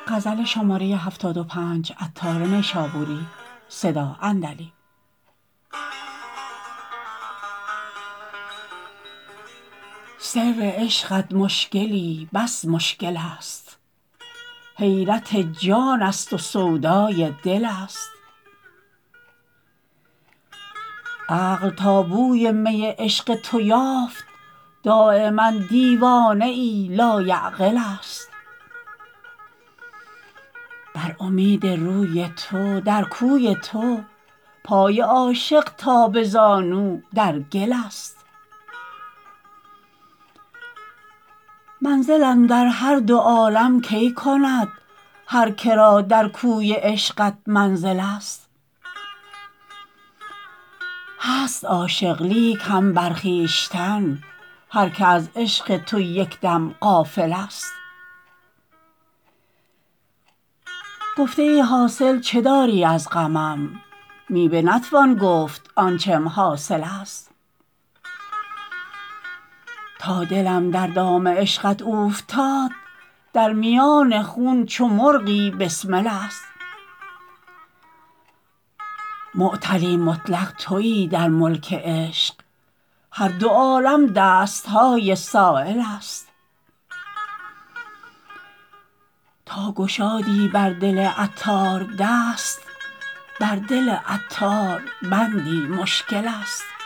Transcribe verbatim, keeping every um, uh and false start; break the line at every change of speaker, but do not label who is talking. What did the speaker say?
سر عشقت مشکلی بس مشکل است حیرت جان است و سودای دل است عقل تا بوی می عشق تو یافت دایما دیوانه ای لایعقل است بر امید روی تو در کوی تو پای عاشق تا به زانو در گل است منزل اندر هر دو عالم کی کند هر که را در کوی عشقت منزل است هست عاشق لیک هم بر خویشتن هر که از عشق تو یک دم غافل است گفته ای حاصل چه داری از غمم می بنتوان گفت آنچم حاصل است تا دلم در دام عشقت اوفتاد در میان خون چو مرغی بسمل است معطلی مطلق تویی در ملک عشق هر دو عالم دست های سایل است تا گشادی بر دل عطار دست بر دل عطار بندی مشکل است